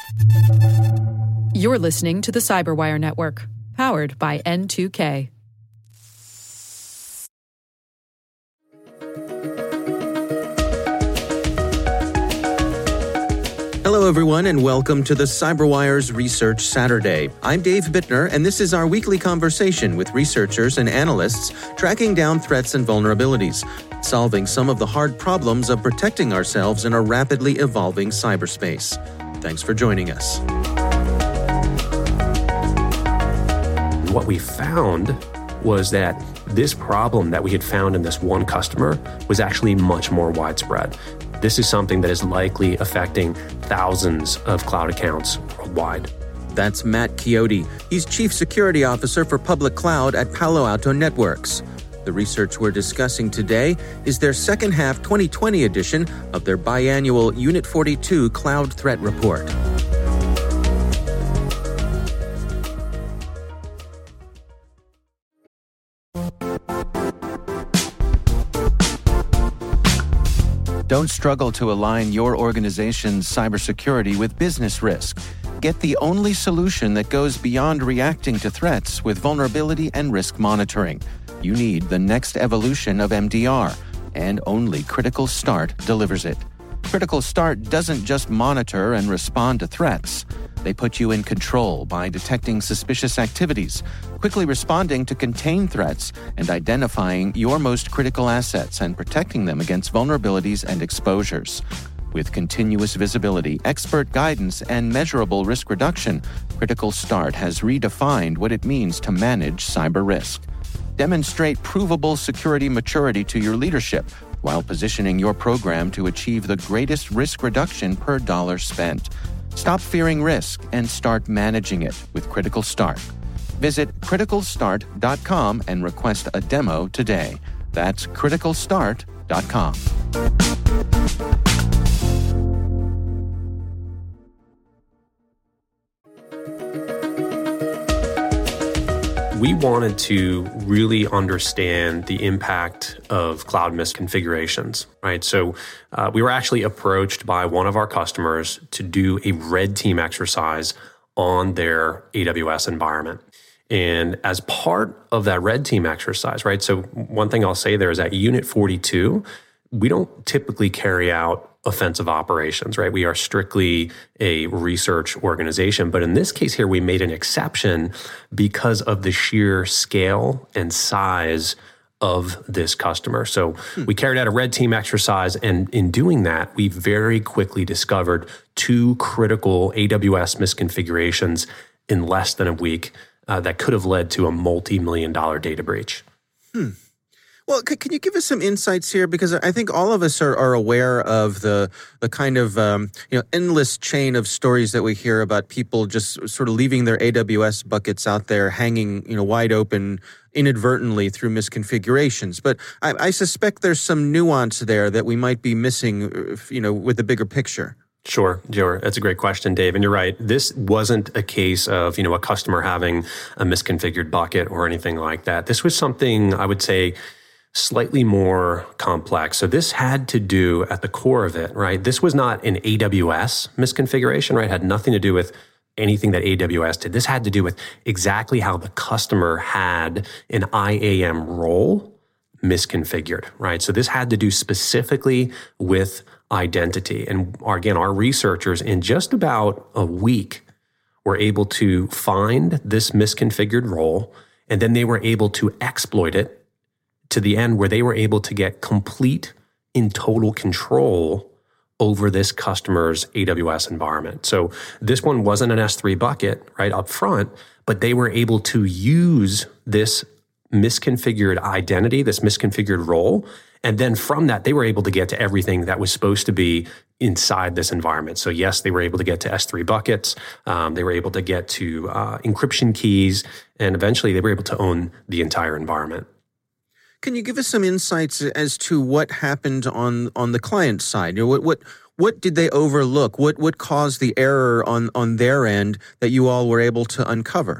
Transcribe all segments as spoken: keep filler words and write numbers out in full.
You're listening to the Cyberwire Network, powered by N two K. Hello, everyone, and welcome to the Cyberwire's Research Saturday. I'm Dave Bittner, and this is our weekly conversation with researchers and analysts tracking down threats and vulnerabilities, solving some of the hard problems of protecting ourselves in a rapidly evolving cyberspace. Thanks for joining us. What we found was that this problem that we had found in this one customer was actually much more widespread. This is something that is likely affecting thousands of cloud accounts worldwide. That's Matt Chiodo. He's Chief Security Officer for Public Cloud at Palo Alto Networks. The research we're discussing today is their second half twenty twenty edition of their biannual Unit forty-two Cloud Threat Report. Don't struggle to align your organization's cybersecurity with business risk. Get the only solution that goes beyond reacting to threats with vulnerability and risk monitoring. You need the next evolution of M D R, and only Critical Start delivers it. Critical Start doesn't just monitor and respond to threats. They put you in control by detecting suspicious activities, quickly responding to contain threats, and identifying your most critical assets and protecting them against vulnerabilities and exposures. With continuous visibility, expert guidance, and measurable risk reduction, Critical Start has redefined what it means to manage cyber risk. Demonstrate provable security maturity to your leadership while positioning your program to achieve the greatest risk reduction per dollar spent. Stop fearing risk and start managing it with Critical Start. Visit critical start dot com and request a demo today. That's critical start dot com. We wanted to really understand the impact of cloud misconfigurations, right? So uh, we were actually approached by one of our customers to do a red team exercise on their A W S environment. And as part of that red team exercise, right? So one thing I'll say there is that Unit forty-two, we don't typically carry out offensive operations, right? We are strictly a research organization. But in this case here, we made an exception because of the sheer scale and size of this customer. So hmm. we carried out a red team exercise. And in doing that, we very quickly discovered two critical A W S misconfigurations in less than a week uh, that could have led to a multi-million dollar data breach. Hmm. Well, c- can you give us some insights here? Because I think all of us are, are aware of the the kind of um, you know endless chain of stories that we hear about people just sort of leaving their A W S buckets out there hanging you know wide open inadvertently through misconfigurations. But I, I suspect there's some nuance there that we might be missing, you know, with the bigger picture. Sure, sure. That's a great question, Dave. And you're right. This wasn't a case of, you know, a customer having a misconfigured bucket or anything like that. This was something I would say slightly more complex. So this had to do at the core of it, right? This was not an A W S misconfiguration, right? It had nothing to do with anything that A W S did. This had to do with exactly how the customer had an I A M role misconfigured, right? So this had to do specifically with identity. And our, again, our researchers in just about a week were able to find this misconfigured role, and then they were able to exploit it to the end where they were able to get complete in total control over this customer's A W S environment. So this one wasn't an S three bucket right up front, but they were able to use this misconfigured identity, this misconfigured role, and then from that, they were able to get to everything that was supposed to be inside this environment. So yes, they were able to get to S three buckets. Um, they were able to get to uh, encryption keys, and eventually they were able to own the entire environment. Can you give us some insights as to what happened on, on the client side? You know, what what what did they overlook? What what caused the error on, on their end that you all were able to uncover?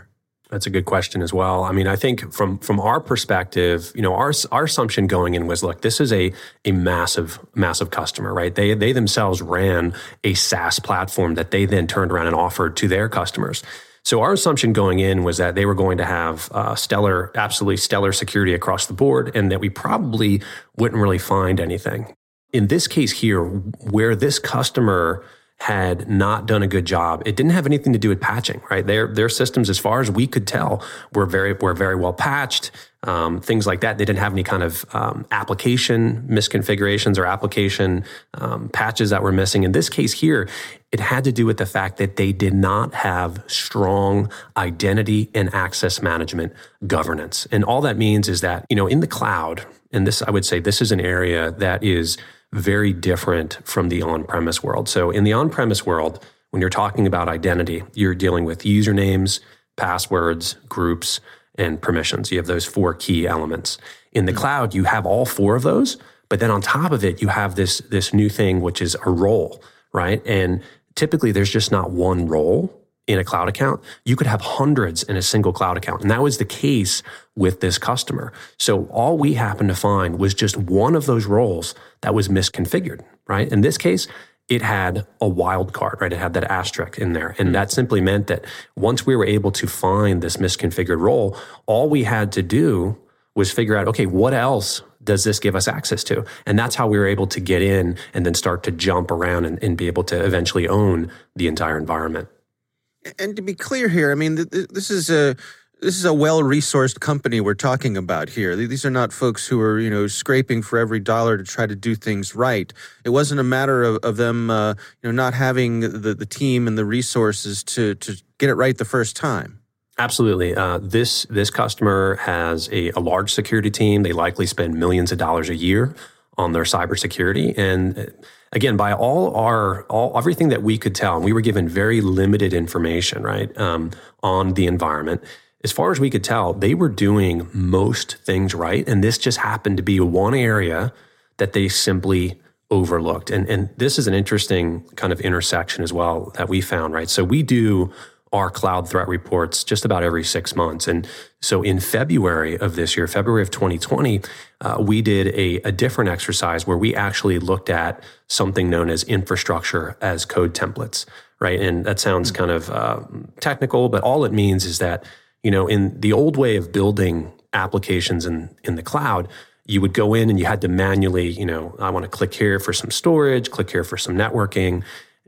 That's a good question as well. I mean, I think from from our perspective, you know, our our assumption going in was, look, this is a a massive massive customer, right? They they themselves ran a SaaS platform that they then turned around and offered to their customers. So our assumption going in was that they were going to have uh, stellar, absolutely stellar security across the board, and that we probably wouldn't really find anything. In this case here, where this customer had not done a good job, it didn't have anything to do with patching, right? Their their systems, as far as we could tell, were very were very well patched. Um, things like that. They didn't have any kind of um, application misconfigurations or application um, patches that were missing. In this case here, it had to do with the fact that they did not have strong identity and access management governance. And all that means is that, you know, in the cloud, and this, I would say this is an area that is very different from the on-premise world. So in the on-premise world, when you're talking about identity, you're dealing with usernames, passwords, groups, and permissions. You have those four key elements. In the cloud, you have all four of those, but then on top of it, you have this, this new thing, which is a role, right? And typically there's just not one role in a cloud account. You could have hundreds in a single cloud account. And that was the case with this customer. So all we happened to find was just one of those roles that was misconfigured, right? In this case, it had a wild card, right? It had that asterisk in there. And that simply meant that once we were able to find this misconfigured role, all we had to do was figure out, okay, what else does this give us access to? And that's how we were able to get in and then start to jump around and, and be able to eventually own the entire environment. And to be clear here, I mean, th- th- this is a this is a well-resourced company we're talking about here. These are not folks who are, you know, scraping for every dollar to try to do things right. It wasn't a matter of, of them, uh, you know, not having the, the team and the resources to to get it right the first time. Absolutely. Uh, this this customer has a, a large security team. They likely spend millions of dollars a year on their cybersecurity. And again, by all our, all everything that we could tell, and we were given very limited information, right, um, on the environment. As far as we could tell, they were doing most things right. And this just happened to be one area that they simply overlooked. And, and this is an interesting kind of intersection as well that we found, right? So we do our cloud threat reports just about every six months. And so in February of this year, February of twenty twenty, uh, we did a, a different exercise where we actually looked at something known as infrastructure as code templates, right? And that sounds kind of uh, technical, but all it means is that, you know, in the old way of building applications in, in the cloud, you would go in and you had to manually, you know, I want to click here for some storage, click here for some networking.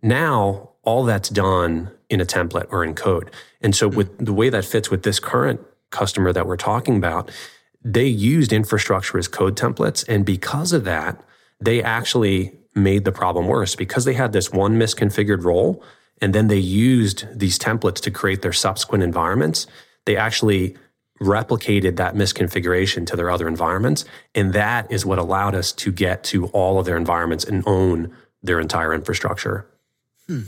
Now, all that's done in a template or in code. And so with the way that fits with this current customer that we're talking about, they used infrastructure as code templates. And because of that, they actually made the problem worse because they had this one misconfigured role, and then they used these templates to create their subsequent environments. They actually replicated that misconfiguration to their other environments. And that is what allowed us to get to all of their environments and own their entire infrastructure. Hmm.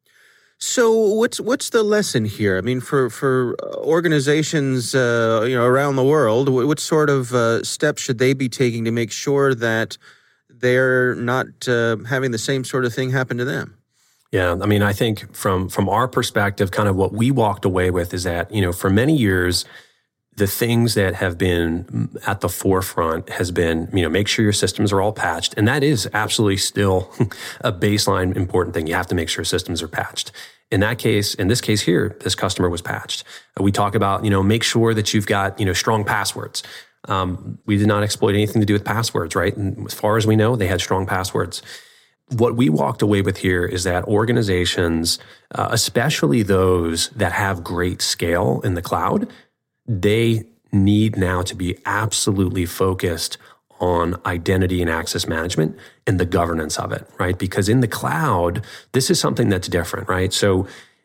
So what's what's the lesson here? I mean, for for organizations, uh, you know, around the world, what sort of uh, steps should they be taking to make sure that they're not uh, having the same sort of thing happen to them? Yeah, I mean, I think from from our perspective, kind of what we walked away with is that, you know, for many years, the things that have been at the forefront has been, you know, make sure your systems are all patched. And that is absolutely still a baseline important thing. You have to make sure systems are patched. In that case, in this case here, this customer was patched. We talk about, you know, make sure that you've got, you know, strong passwords. Um, we did not exploit anything to do with passwords, right? And as far as we know, they had strong passwords. What we walked away with here is that organizations, uh, especially those that have great scale in the cloud, they need now to be absolutely focused on identity and access management and the governance of it, right? Because in the cloud, this is something that's different, right? So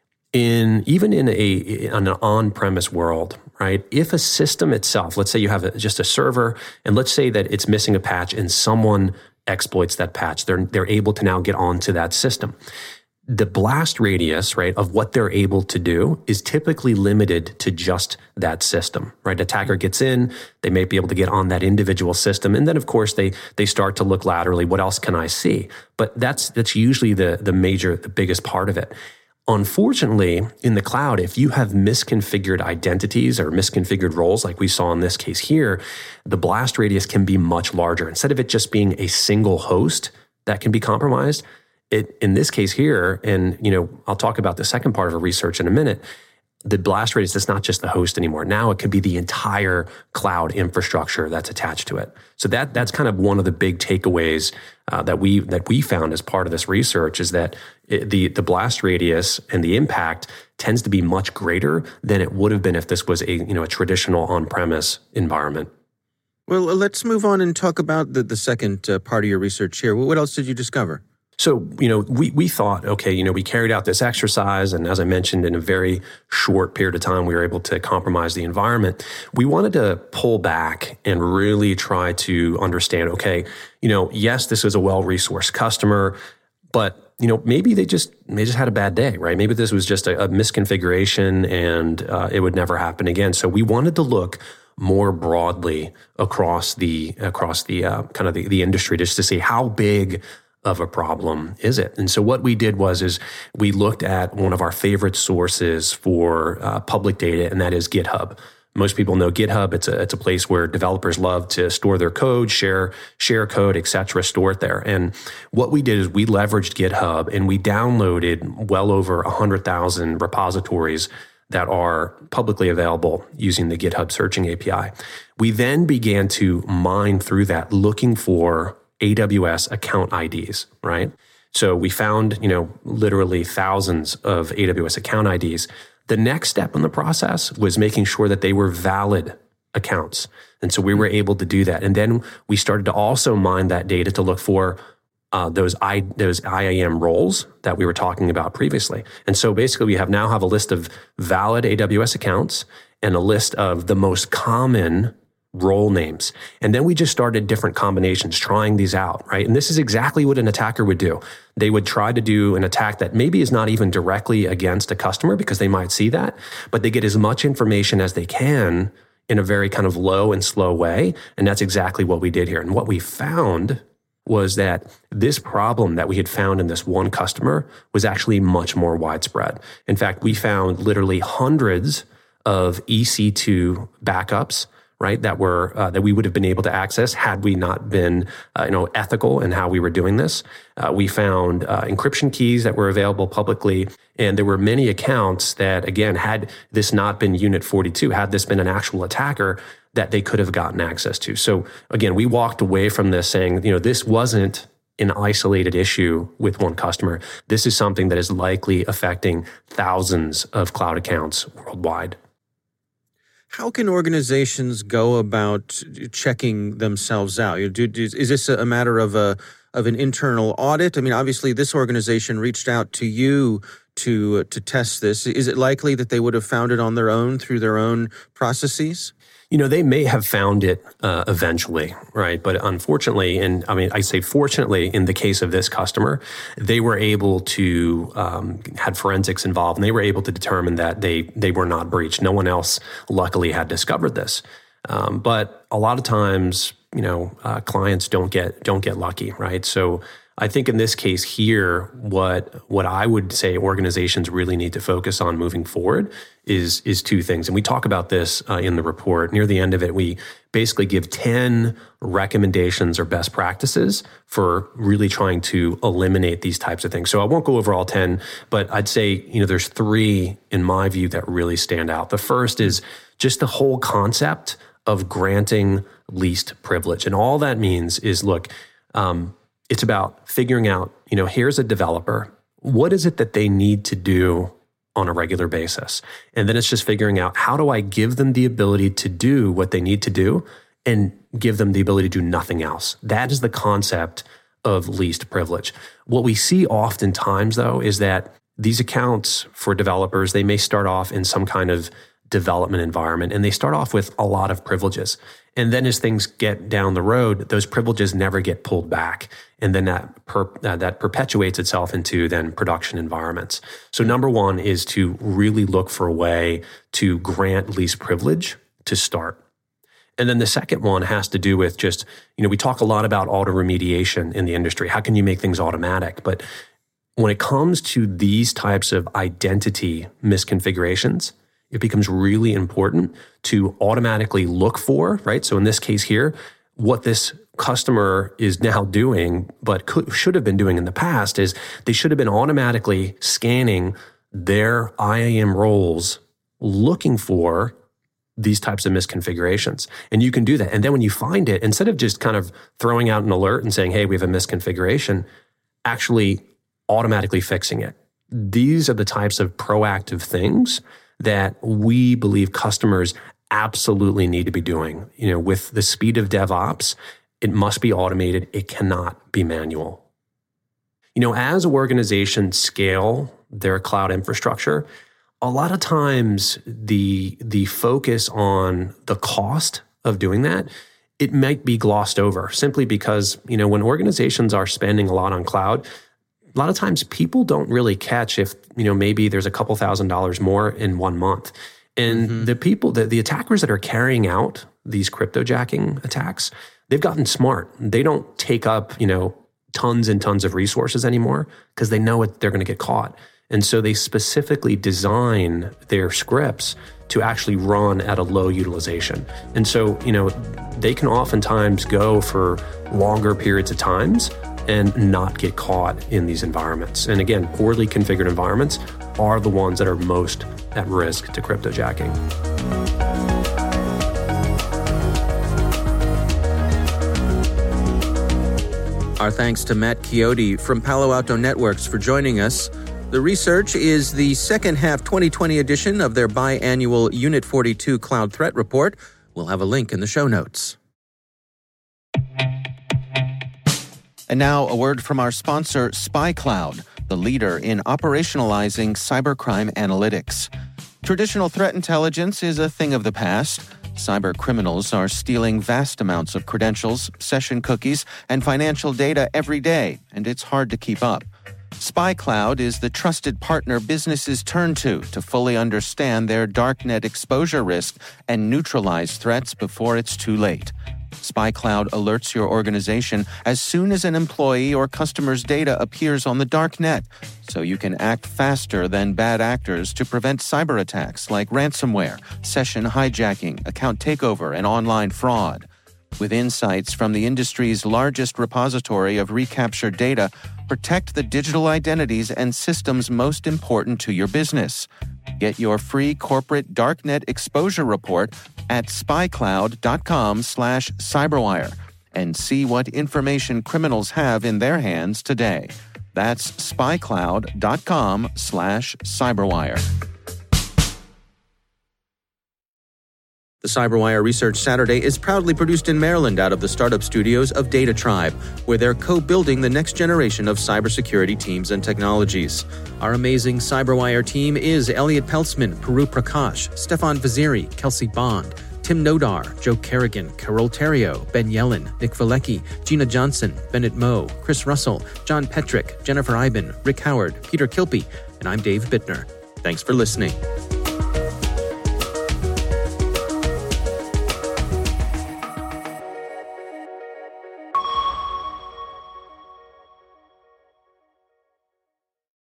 in even in a in an on-premise world, right? If a system itself, let's say you have a, just a server, and let's say that it's missing a patch and someone exploits that patch, they're they're able to now get onto that system. The blast radius, right, of what they're able to do is typically limited to just that system, right? Attacker gets in, they may be able to get on that individual system. And then, of course, they they start to look laterally, what else can I see? But that's that's usually the the major, the biggest part of it. Unfortunately, in the cloud, if you have misconfigured identities or misconfigured roles, like we saw in this case here, the blast radius can be much larger. Instead of it just being a single host that can be compromised, it in this case here, and you know, I'll talk about the second part of the research in a minute, the blast radius is not just the host anymore. Now it could be the entire cloud infrastructure that's attached to it. So that that's kind of one of the big takeaways uh, that we that we found as part of this research is that it, the the blast radius and the impact tends to be much greater than it would have been if this was a you know a traditional on-premise environment. Well, let's move on and talk about the the second uh, part of your research here. What else did you discover? So, you know, we, we thought, okay, you know, we carried out this exercise, and as I mentioned, in a very short period of time, we were able to compromise the environment. We wanted to pull back and really try to understand, okay, you know, yes, this is a well-resourced customer, but, you know, maybe they just they just had a bad day, right? Maybe this was just a, a misconfiguration and uh, it would never happen again. So we wanted to look more broadly across the across the uh, kind of the, the industry just to see how big of a problem is it? And so what we did was is we looked at one of our favorite sources for uh, public data, and that is GitHub. Most people know GitHub. It's a it's a place where developers love to store their code, share share code, et cetera, store it there. And what we did is we leveraged GitHub and we downloaded well over one hundred thousand repositories that are publicly available using the GitHub searching A P I. We then began to mine through that looking for A W S account I Ds, right? So we found, you know, literally thousands of A W S account I Ds. The next step in the process was making sure that they were valid accounts. And so we were able to do that. And then we started to also mine that data to look for uh, those I those I A M roles that we were talking about previously. And so basically we have now have a list of valid A W S accounts and a list of the most common role names. And then we just started different combinations, trying these out, right? And this is exactly what an attacker would do. They would try to do an attack that maybe is not even directly against a customer because they might see that, but they get as much information as they can in a very kind of low and slow way. And that's exactly what we did here. And what we found was that this problem that we had found in this one customer was actually much more widespread. In fact, we found literally hundreds of E C two backups, right, that were uh, that we would have been able to access had we not been, uh, you know, ethical in how we were doing this. Uh, we found uh, encryption keys that were available publicly, and there were many accounts that, again, had this not been Unit forty-two, had this been an actual attacker, that they could have gotten access to. So again, we walked away from this saying, you know, this wasn't an isolated issue with one customer. This is something that is likely affecting thousands of cloud accounts worldwide. How can organizations go about checking themselves out? Is this a matter of a of an internal audit? I mean, obviously, this organization reached out to you to to test this. Is it likely that they would have found it on their own through their own processes? You know, they may have found it uh, eventually, right? But unfortunately, and I mean, I say fortunately, in the case of this customer, they were able to, um, had forensics involved, and they were able to determine that they they were not breached. No one else, luckily, had discovered this. Um, but a lot of times, you know, uh, clients don't get don't get lucky, right? So I think in this case here, what what I would say organizations really need to focus on moving forward is is two things. And we talk about this uh, in the report. Near the end of it, we basically give ten recommendations or best practices for really trying to eliminate these types of things. So I won't go over all ten, but I'd say, you know, there's three in my view that really stand out. The first is just the whole concept of granting least privilege. And all that means is, look, um, it's about figuring out, you know, here's a developer. What is it that they need to do on a regular basis? And then it's just figuring out, how do I give them the ability to do what they need to do and give them the ability to do nothing else? That is the concept of least privilege. What we see oftentimes, though, is that these accounts for developers, they may start off in some kind of development environment, and they start off with a lot of privileges. And then as things get down the road, those privileges never get pulled back. And then that per, uh, that perpetuates itself into then production environments. So number one is to really look for a way to grant least privilege to start. And then the second one has to do with just, you know, we talk a lot about auto remediation in the industry. How can you make things automatic? But when it comes to these types of identity misconfigurations, it becomes really important to automatically look for, right? So in this case here, what this customer is now doing, but could, should have been doing in the past, is they should have been automatically scanning their I A M roles, looking for these types of misconfigurations. And you can do that. And then when you find it, instead of just kind of throwing out an alert and saying, hey, we have a misconfiguration, actually automatically fixing it. These are the types of proactive things that we believe customers absolutely need to be doing. You know, with the speed of DevOps, it must be automated. It cannot be manual. You know, as organizations scale their cloud infrastructure, a lot of times the, the focus on the cost of doing that, it might be glossed over simply because, you know, when organizations are spending a lot on cloud, a lot of times people don't really catch if, you know, maybe there's a couple thousand dollars more in one month. And mm-hmm. the people, the, the attackers that are carrying out these cryptojacking attacks, they've gotten smart. They don't take up, you know, tons and tons of resources anymore because they know it, they're going to get caught. And so they specifically design their scripts to actually run at a low utilization. And so, you know, they can oftentimes go for longer periods of times and not get caught in these environments. And again, poorly configured environments are the ones that are most at risk to cryptojacking. Our thanks to Matt Chiodo from Palo Alto Networks for joining us. The research is the second half twenty twenty edition of their biannual Unit forty-two Cloud Threat Report. We'll have a link in the show notes. And now a word from our sponsor, SpyCloud, the leader in operationalizing cybercrime analytics. Traditional threat intelligence is a thing of the past. Cyber criminals are stealing vast amounts of credentials, session cookies, and financial data every day, and it's hard to keep up. SpyCloud is the trusted partner businesses turn to to fully understand their darknet exposure risk and neutralize threats before it's too late. SpyCloud alerts your organization as soon as an employee or customer's data appears on the darknet, so you can act faster than bad actors to prevent cyber attacks like ransomware, session hijacking, account takeover, and online fraud. With insights from the industry's largest repository of recaptured data, protect the digital identities and systems most important to your business. Get your free corporate darknet exposure report at spycloud.com slash cyberwire and see what information criminals have in their hands today. That's spycloud.com slash cyberwire. The CyberWire Research Saturday is proudly produced in Maryland out of the startup studios of Data Tribe, where they're co-building the next generation of cybersecurity teams and technologies. Our amazing CyberWire team is Elliot Peltzman, Puru Prakash, Stefan Vaziri, Kelsey Bond, Tim Nodar, Joe Kerrigan, Carol Terrio, Ben Yellen, Nick Valecki, Gina Johnson, Bennett Moe, Chris Russell, John Petrick, Jennifer Iben, Rick Howard, Peter Kilpie, and I'm Dave Bittner. Thanks for listening.